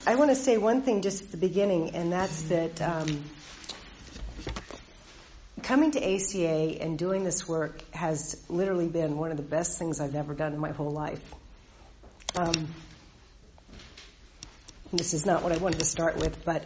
I want to say one thing just at the beginning, and that's that coming to ACA and doing this work has literally been one of the best things I've ever done in my whole life. This is not what I wanted to start with, but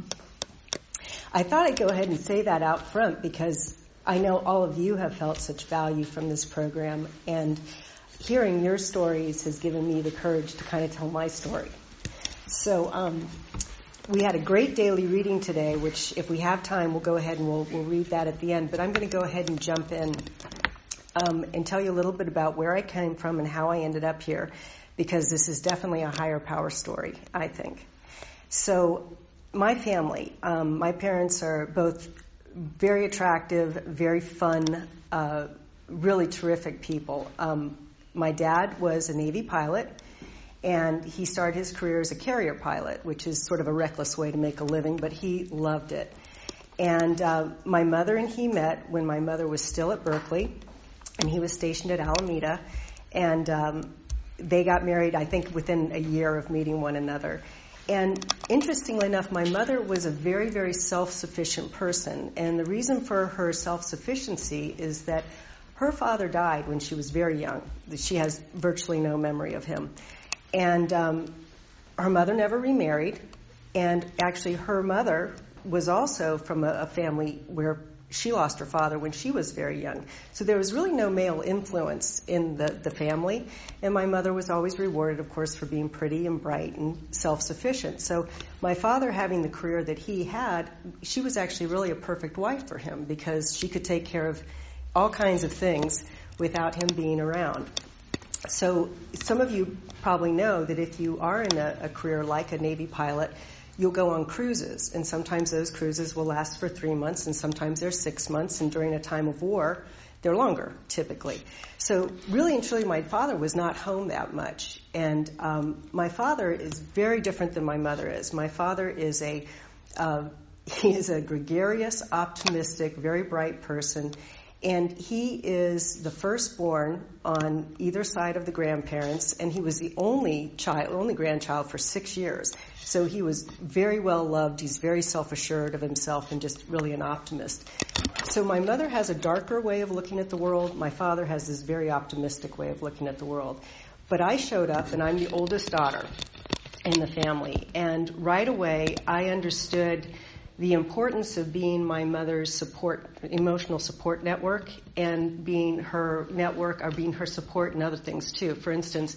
I thought I'd go ahead and say that out front because I know all of you have felt such value from this program, and hearing your stories has given me the courage to kind of tell my story. So we had a great daily reading today, which if we have time, we'll go ahead and we'll read that at the end. But I'm going to go ahead and jump in and tell you a little bit about where I came from and how I ended up here, because this is definitely a higher power story, I think. So my family, my parents are both very attractive, very fun, really terrific people. My dad was a Navy pilot, and he started his career as a carrier pilot, which is sort of a reckless way to make a living, but he loved it. And my mother and he met when my mother was still at Berkeley, and he was stationed at Alameda, and they got married, I think, within a year of meeting one another. And interestingly enough, my mother was a very, very self-sufficient person, and the reason for her self-sufficiency is that her father died when she was very young. She has virtually no memory of him. And her mother never remarried, and actually her mother was also from a family where she lost her father when she was very young. So there was really no male influence in the family, and my mother was always rewarded, of course, for being pretty and bright and self-sufficient. So my father having the career that he had, she was actually really a perfect wife for him because she could take care of all kinds of things without him being around. So some of you probably know that if you are in a career like a Navy pilot, you'll go on cruises, and sometimes those cruises will last for 3 months, and sometimes they're 6 months, and during a time of war, they're longer, typically. So really and truly, my father was not home that much, and my father is very different than my mother is. My father is he is a gregarious, optimistic, very bright person, and he is the firstborn on either side of the grandparents, and he was the only grandchild for 6 years. So he was very well loved. He's very self-assured of himself and just really an optimist. So my mother has a darker way of looking at the world. My father has this very optimistic way of looking at the world. But I showed up, and I'm the oldest daughter in the family. And right away, I understood the importance of being my mother's emotional support network, and being her network or being her support in other things too. For instance,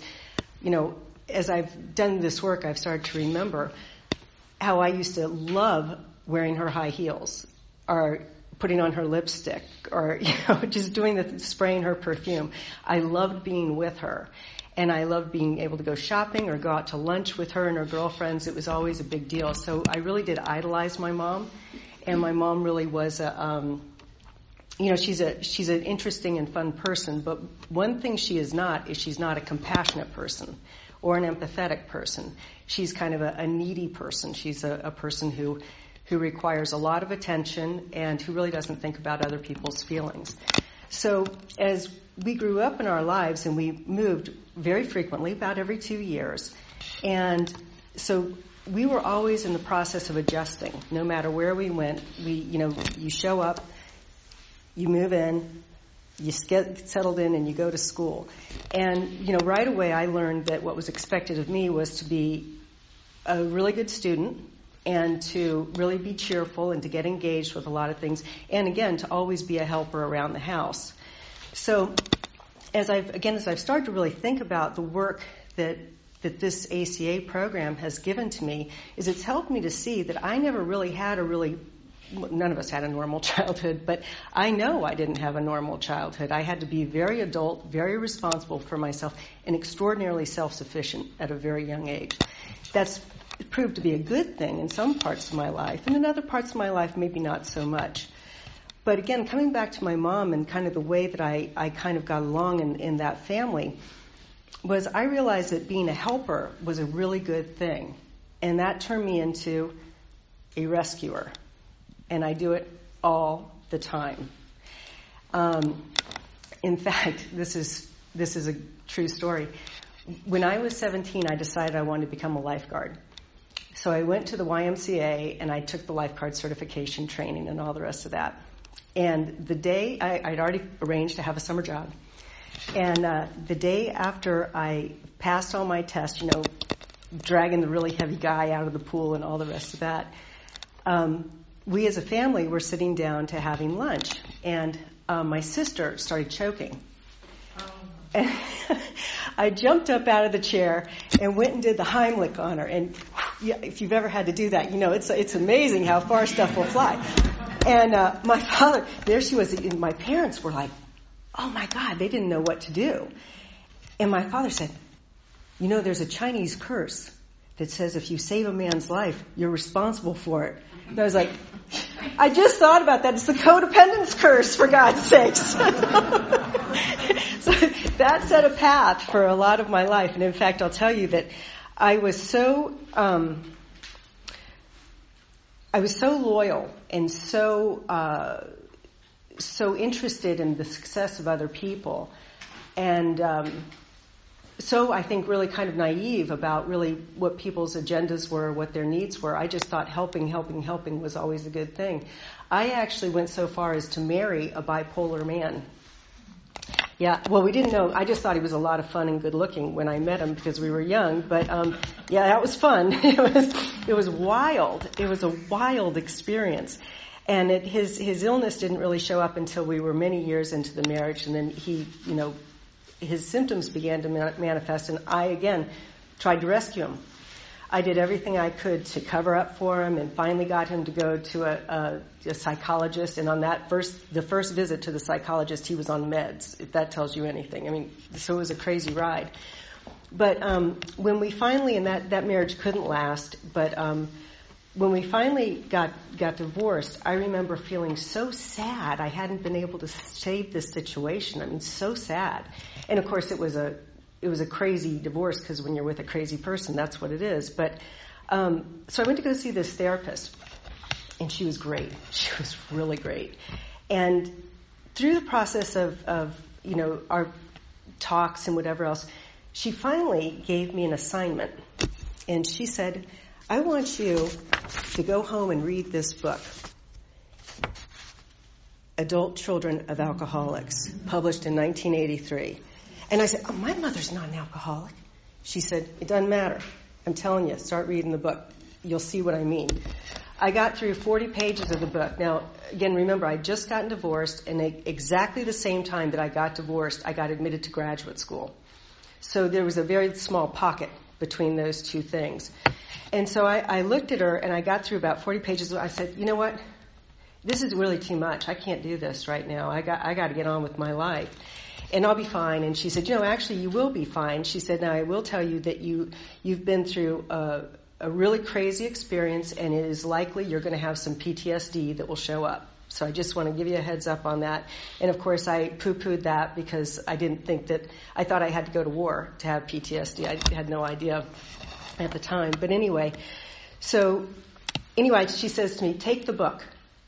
as I've done this work, I've started to remember how I used to love wearing her high heels or putting on her lipstick or just spraying her perfume. I loved being with her. And I loved being able to go shopping or go out to lunch with her and her girlfriends. It was always a big deal. So I really did idolize my mom. And my mom really was she's an interesting and fun person. But one thing she is not is she's not a compassionate person or an empathetic person. She's kind of a needy person. She's a person who requires a lot of attention and who really doesn't think about other people's feelings. So as we grew up in our lives, and we moved very frequently, about every 2 years, and so we were always in the process of adjusting. No matter where we went, you show up, you move in, you get settled in, and you go to school. And right away I learned that what was expected of me was to be a really good student, and to really be cheerful, and to get engaged with a lot of things, and again, to always be a helper around the house. So as I've started to really think about the work that this ACA program has given to me, is it's helped me to see that I never really had none of us had a normal childhood, but I know I didn't have a normal childhood. I had to be very adult, very responsible for myself, and extraordinarily self-sufficient at a very young age. That's proved to be a good thing in some parts of my life, and in other parts of my life, maybe not so much. But again, coming back to my mom and kind of the way that I kind of got along in that family, was I realized that being a helper was a really good thing. And that turned me into a rescuer. And I do it all the time. In fact, this is a true story. When I was 17, I decided I wanted to become a lifeguard. So I went to the YMCA and I took the lifeguard certification training and all the rest of that. And the day, I'd already arranged to have a summer job. And the day after I passed all my tests, dragging the really heavy guy out of the pool and all the rest of that, we as a family were sitting down to having lunch. And my sister started choking. And I jumped up out of the chair and went and did the Heimlich on her. And if you've ever had to do that, it's amazing how far stuff will fly. And my father, there she was, and my parents were like, oh my God, they didn't know what to do. And my father said, there's a Chinese curse that says if you save a man's life, you're responsible for it. And I was like, I just thought about that. It's the codependence curse, for God's sakes. So that set a path for a lot of my life. And in fact, I'll tell you that I was so loyal and so interested in the success of other people, and so I think really kind of naive about really what people's agendas were, what their needs were. I just thought helping was always a good thing. I actually went so far as to marry a bipolar man. Yeah, well, we didn't know. I just thought he was a lot of fun and good looking when I met him because we were young. But yeah, that was fun. It was wild. It was a wild experience. And his illness didn't really show up until we were many years into the marriage, and then his symptoms began to manifest, and I again tried to rescue him. I did everything I could to cover up for him, and finally got him to go to a psychologist. And on the first visit to the psychologist, he was on meds, if that tells you anything. So it was a crazy ride. But when we finally, and that marriage couldn't last, but when we finally got divorced, I remember feeling so sad. I hadn't been able to save this situation. So sad. And of course, it was a crazy divorce, because when you're with a crazy person, that's what it is. But so I went to go see this therapist, and she was great. She was really great. And through the process of our talks and whatever else, she finally gave me an assignment, and she said, I want you to go home and read this book, Adult Children of Alcoholics, published in 1983. And I said, my mother's not an alcoholic. She said, it doesn't matter. I'm telling you, start reading the book. You'll see what I mean. I got through 40 pages of the book. Now, again, remember, I'd just gotten divorced, and exactly the same time that I got divorced, I got admitted to graduate school. So there was a very small pocket between those two things. And so I looked at her, and I got through about 40 pages. I said, you know what? This is really too much. I can't do this right now. I got to get on with my life. And I'll be fine. And she said, actually, you will be fine. She said, now, I will tell you that you've been through a really crazy experience, and it is likely you're going to have some PTSD that will show up. So I just want to give you a heads up on that. And, of course, I poo-pooed that because I didn't think that – I thought I had to go to war to have PTSD. I had no idea at the time. But anyway, she says to me, take the book.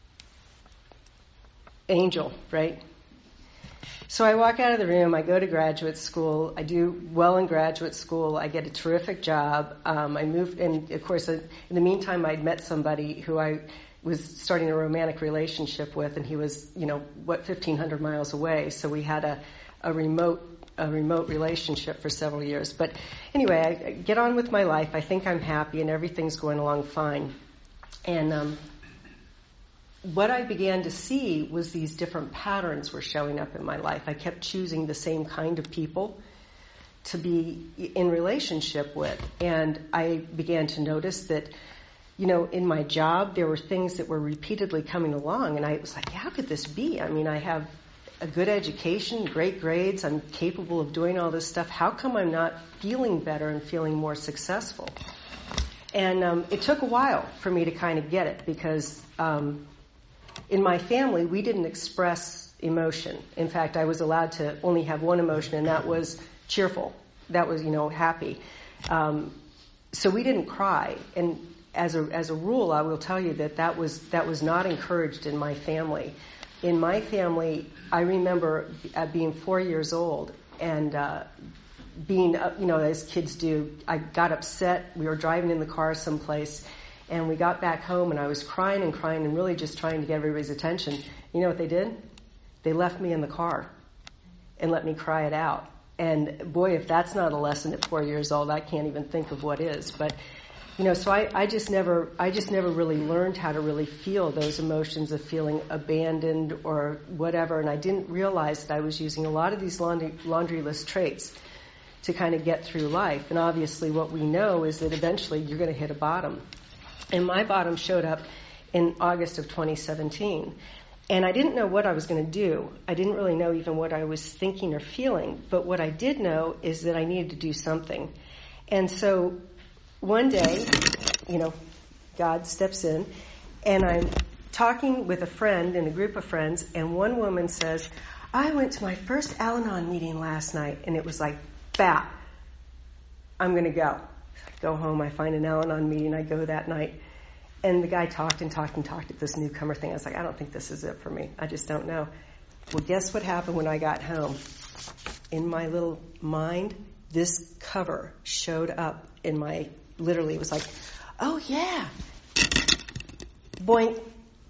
Angel, right? So I walk out of the room, I go to graduate school, I do well in graduate school, I get a terrific job, I moved, and of course in the meantime I'd met somebody who I was starting a romantic relationship with, and he was, 1,500 miles away, so we had a remote relationship for several years. But anyway, I get on with my life, I think I'm happy, and everything's going along fine. And what I began to see was these different patterns were showing up in my life. I kept choosing the same kind of people to be in relationship with. And I began to notice that, in my job, there were things that were repeatedly coming along. And I was like, how could this be? I have a good education, great grades, I'm capable of doing all this stuff. How come I'm not feeling better and feeling more successful? And it took a while for me to kind of get it, because in my family, we didn't express emotion. In fact, I was allowed to only have one emotion, and that was cheerful. That was, happy. So we didn't cry. And as a rule, I will tell you that was not encouraged in my family. In my family, I remember being 4 years old, and being, as kids do, I got upset. We were driving in the car someplace, and we got back home, and I was crying and really just trying to get everybody's attention. You know what they did? They left me in the car and let me cry it out. And boy, if that's not a lesson at 4 years old, I can't even think of what is. But, so I just never really learned how to really feel those emotions of feeling abandoned or whatever. And I didn't realize that I was using a lot of these laundry list traits to kind of get through life. And obviously what we know is that eventually you're going to hit a bottom. And my bottom showed up in August of 2017. And I didn't know what I was going to do. I didn't really know even what I was thinking or feeling. But what I did know is that I needed to do something. And so one day, God steps in, and I'm talking with a friend and a group of friends, and one woman says, I went to my first Al-Anon meeting last night, and it was like, bap, I'm going to go. I go home, I find an Al-Anon meeting, I go that night. And the guy talked at this newcomer thing. I was like, I don't think this is it for me. I just don't know. Well, guess what happened when I got home? In my little mind, this cover showed up in my, literally, it was like, oh yeah. Boink.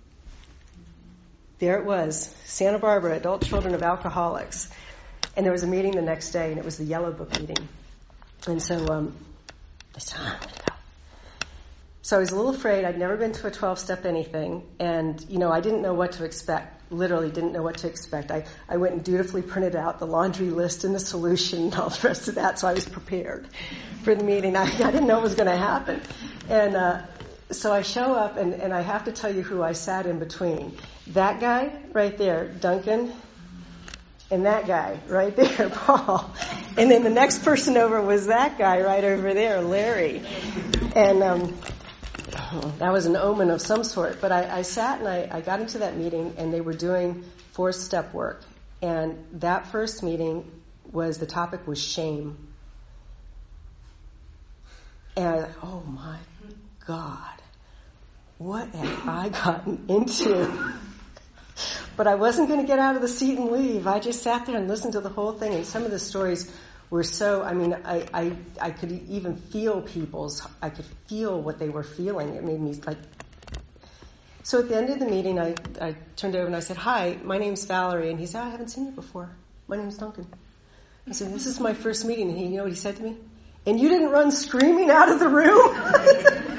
There it was. Santa Barbara, Adult Children of Alcoholics. And there was a meeting the next day, and it was the Yellow Book meeting. And so I said, I'm going to go. So I was a little afraid. I'd never been to a 12-step anything. And, I didn't know what to expect. Literally didn't know what to expect. I went and dutifully printed out the laundry list and the solution and all the rest of that, so I was prepared for the meeting. I didn't know what was going to happen. And so I show up, and I have to tell you who I sat in between. That guy right there, Duncan, and that guy right there, Paul. And then the next person over was that guy right over there, Larry. And that was an omen of some sort. But I sat and I got into that meeting, and they were doing 4-step work. And that first meeting the topic was shame. And I thought, oh my God, what have I gotten into? But I wasn't going to get out of the seat and leave. I just sat there and listened to the whole thing. And some of the stories were so, I could even feel I could feel what they were feeling. It made me like. So at the end of the meeting, I turned over and I said, hi, my name's Valerie. And he said, I haven't seen you before. My name's Duncan. I said, this is my first meeting. And you know what he said to me? And you didn't run screaming out of the room?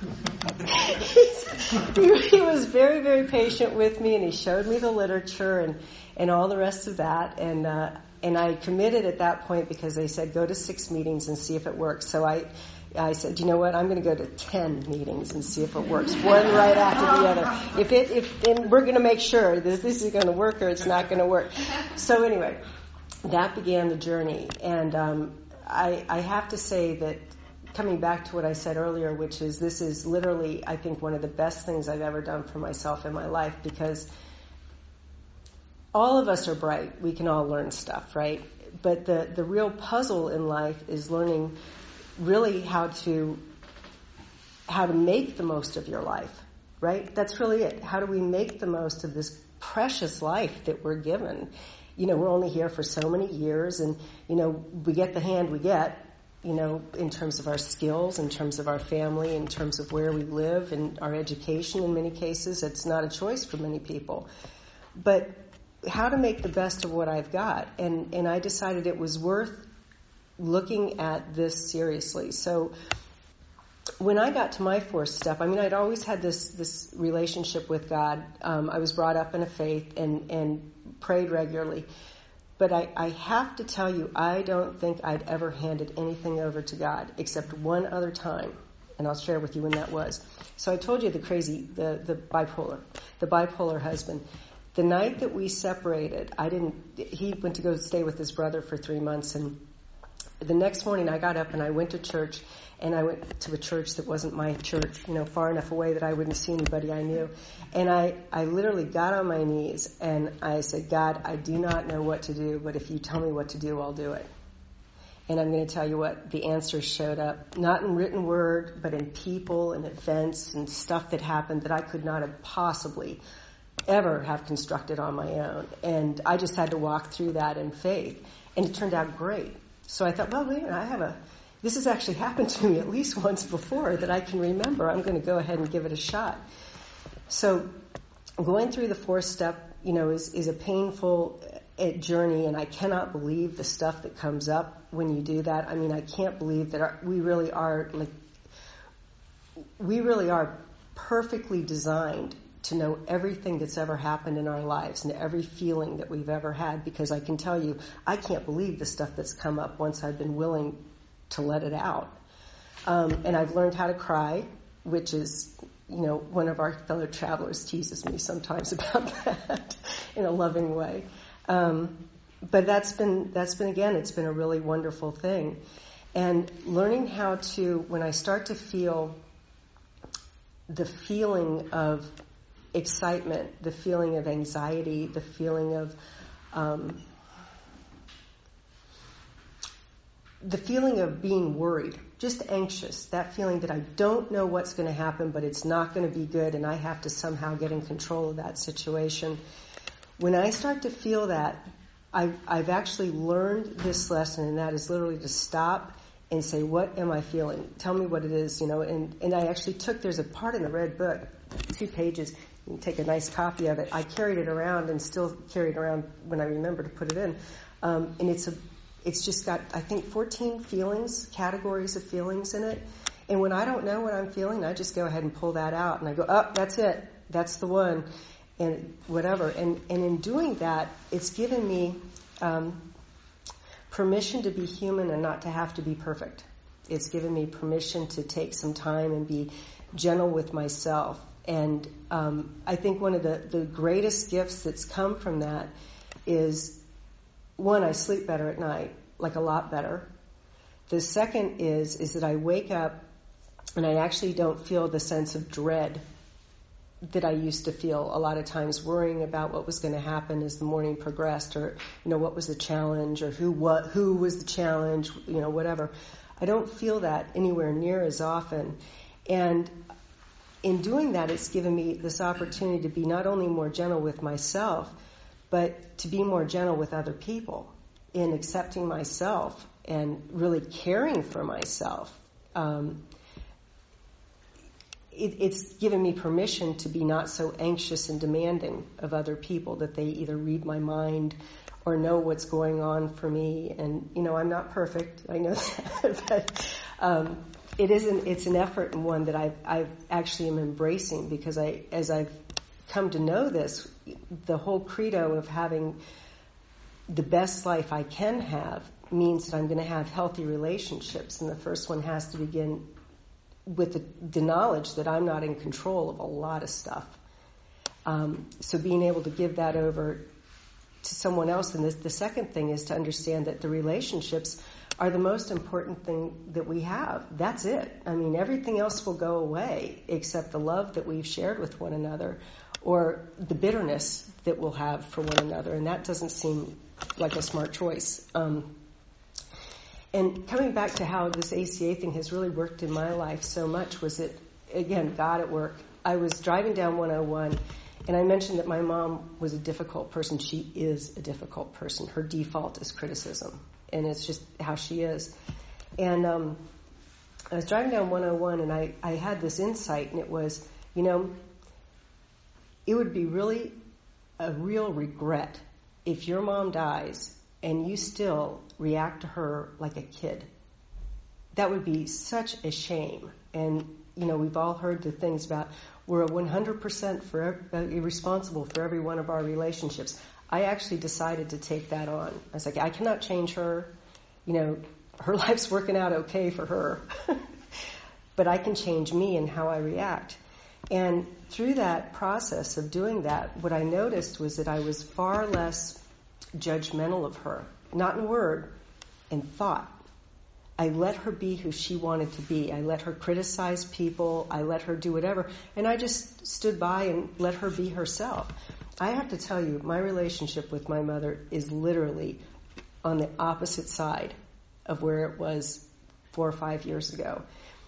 He was very, very patient with me, and he showed me the literature and all the rest of that. And I committed at that point because they said, go to 6 meetings and see if it works. So I said, you know what, I'm going to go to 10 meetings and see if it works, one right after the other. And we're going to make sure that this is going to work or it's not going to work. So anyway, that began the journey. And I have to say that, coming back to what I said earlier, which is this is literally, I think, one of the best things I've ever done for myself in my life, because all of us are bright. We can all learn stuff, right? But the real puzzle in life is learning really how to make the most of your life, right? That's really it. How do we make the most of this precious life that we're given? We're only here for so many years, and, we get the hand we get, in terms of our skills, in terms of our family, in terms of where we live, and our education in many cases. It's not a choice for many people. But how to make the best of what I've got. And I decided it was worth looking at this seriously. So when I got to my 4th step, I'd always had this relationship with God. I was brought up in a faith and prayed regularly. But I have to tell you, I don't think I'd ever handed anything over to God except one other time. And I'll share with you when that was. So I told you the bipolar husband. The night that we separated, he went to go stay with his brother for 3 months. And the next morning I got up and I went to church. And I went to a church that wasn't my church, far enough away that I wouldn't see anybody I knew. And I literally got on my knees and I said, God, I do not know what to do, but if you tell me what to do, I'll do it. And I'm going to tell you what, the answers showed up, not in written word, but in people and events and stuff that happened that I could not have possibly ever have constructed on my own. And I just had to walk through that in faith. And it turned out great. So I thought, well, wait a minute, this has actually happened to me at least once before that I can remember. I'm going to go ahead and give it a shot. So going through the 4-step, is a painful journey, and I cannot believe the stuff that comes up when you do that. I mean, I can't believe that we really are perfectly designed to know everything that's ever happened in our lives and every feeling that we've ever had, because I can tell you, I can't believe the stuff that's come up once I've been willing to let it out. And I've learned how to cry, which is, one of our fellow travelers teases me sometimes about that in a loving way. But that's been again, it's been a really wonderful thing. And learning how to, when I start to feel the feeling of excitement, the feeling of anxiety, the feeling of being worried, just anxious, that feeling that I don't know what's going to happen, but it's not going to be good, and I have to somehow get in control of that situation. When I start to feel that, I've actually learned this lesson, and that is literally to stop and say, what am I feeling? Tell me what it is, and I actually there's a part in the red book, 2 pages, you can take a nice copy of it. I carried it around and still carry it around when I remember to put it in. And it's just got, I think, 14 categories of feelings in it. And when I don't know what I'm feeling, I just go ahead and pull that out. And I go, that's it. That's the one. And whatever. And in doing that, it's given me permission to be human and not to have to be perfect. It's given me permission to take some time and be gentle with myself. And I think one of the greatest gifts that's come from that is, one, I sleep better at night, like a lot better. The second is that I wake up and I actually don't feel the sense of dread that I used to feel a lot of times, worrying about what was going to happen as the morning progressed, or what was the challenge, or who was the challenge, whatever. I don't feel that anywhere near as often. And in doing that, it's given me this opportunity to be not only more gentle with myself, but to be more gentle with other people in accepting myself and really caring for myself. It's given me permission to be not so anxious and demanding of other people that they either read my mind or know what's going on for me. And, I'm not perfect. I know that. But it's an effort, and one that I actually am embracing, because as I've come to know this, the whole credo of having the best life I can have means that I'm going to have healthy relationships. And the first one has to begin with the knowledge that I'm not in control of a lot of stuff. So being able to give that over to someone else. And the second thing is to understand that the relationships are the most important thing that we have. That's it. I mean, everything else will go away except the love that we've shared with one another, or the bitterness that we'll have for one another. And that doesn't seem like a smart choice. And coming back to how this ACA thing has really worked in my life so much, was it, again, God at work. I was driving down 101, and I mentioned that my mom was a difficult person. She is a difficult person. Her default is criticism, and it's just how she is. And I was driving down 101, and I had this insight, and it was, it would be really a real regret if your mom dies and you still react to her like a kid. That would be such a shame. And, we've all heard the things about we're 100% responsible for every one of our relationships. I actually decided to take that on. I was like, I cannot change her. Her life's working out okay for her. But I can change me and how I react. And through that process of doing that, what I noticed was that I was far less judgmental of her, not in word, in thought. I let her be who she wanted to be. I let her criticize people. I let her do whatever. And I just stood by and let her be herself. I have to tell you, my relationship with my mother is literally on the opposite side of where it was 4 or 5 years ago.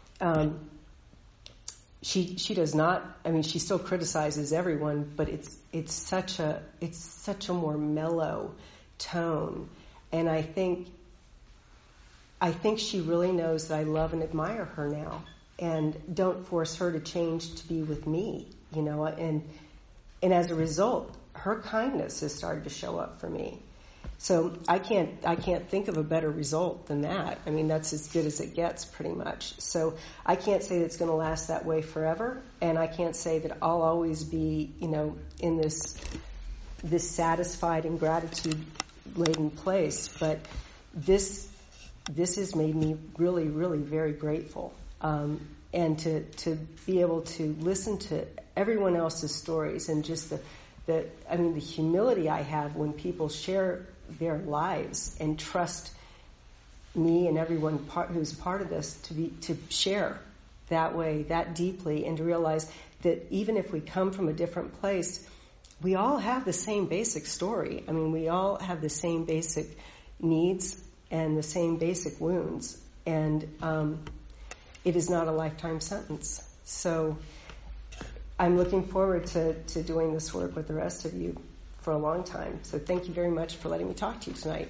She does not. I mean, she still criticizes everyone, but it's such a more mellow tone. And I think I think she really knows that I love and admire her now, and don't force her to change to be with me, and as a result, her kindness has started to show up for me. So I can't think of a better result than that. I mean, that's as good as it gets, pretty much. So I can't say that it's going to last that way forever, and I can't say that I'll always be, in this satisfied and gratitude-laden place. But this has made me really, really very grateful, and to be able to listen to everyone else's stories, and just the humility I have when people share their lives and trust me and everyone who's part of this to share that way, that deeply, and to realize that even if we come from a different place, we all have the same basic story. I mean, we all have the same basic needs and the same basic wounds, and it is not a lifetime sentence. So I'm looking forward to doing this work with the rest of you for a long time. So thank you very much for letting me talk to you tonight.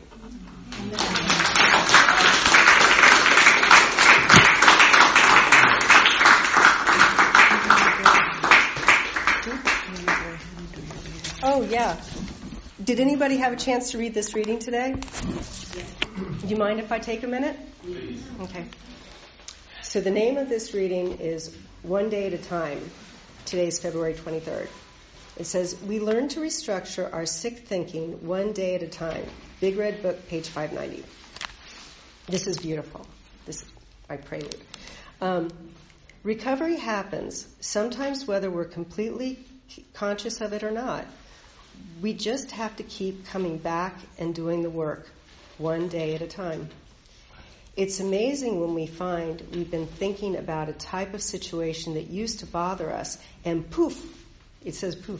Oh, yeah. Did anybody have a chance to read this reading today? Do you mind if I take a minute? Please. Okay. So the name of this reading is One Day at a Time. Today's February 23rd. It says, we learn to restructure our sick thinking one day at a time. Big Red Book, page 590. This is beautiful. This is my prelude. Recovery happens, sometimes whether we're completely conscious of it or not. We just have to keep coming back and doing the work, one day at a time. It's amazing when we find we've been thinking about a type of situation that used to bother us, and poof, it says poof,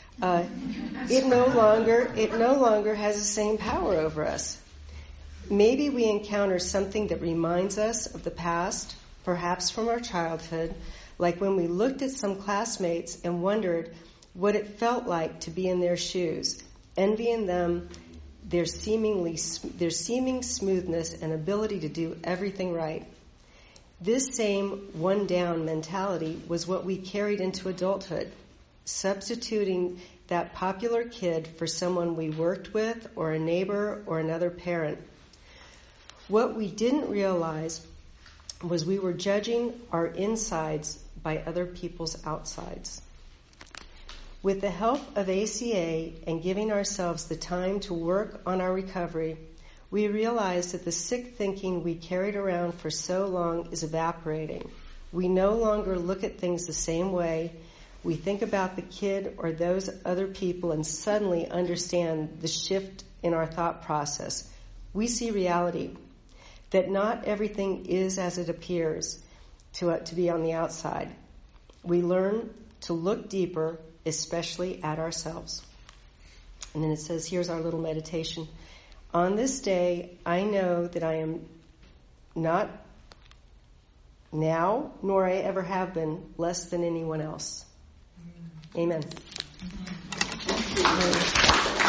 it no longer has the same power over us. Maybe we encounter something that reminds us of the past, perhaps from our childhood, like when we looked at some classmates and wondered what it felt like to be in their shoes, envying them their seeming smoothness and ability to do everything right. This same one-down mentality was what we carried into adulthood, substituting that popular kid for someone we worked with or a neighbor or another parent. What we didn't realize was we were judging our insides by other people's outsides. With the help of ACA and giving ourselves the time to work on our recovery, we realized that the sick thinking we carried around for so long is evaporating. We no longer look at things the same way. We think about the kid or those other people and suddenly understand the shift in our thought process. We see reality, that not everything is as it appears to be on the outside. We learn to look deeper, especially at ourselves. And then it says, here's our little meditation. On this day, I know that I am not now, nor I ever have been, less than anyone else. Amen.